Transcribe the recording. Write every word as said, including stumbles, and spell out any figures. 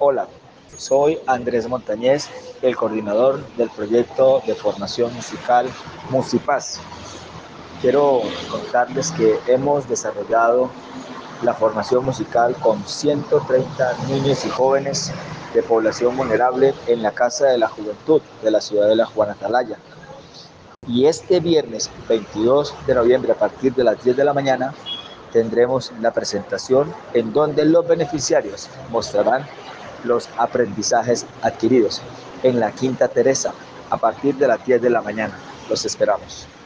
Hola, soy Andrés Montañez, el coordinador del proyecto de formación musical Musipaz. Quiero contarles que hemos desarrollado la formación musical con ciento treinta niños y jóvenes de población vulnerable en la Casa de la Juventud de la ciudad de La Juana Atalaya. Y este viernes veintidós de noviembre, a partir de las diez de la mañana, tendremos la presentación en donde los beneficiarios mostrarán los aprendizajes adquiridos en la Quinta Teresa a partir de las diez de la mañana. Los esperamos.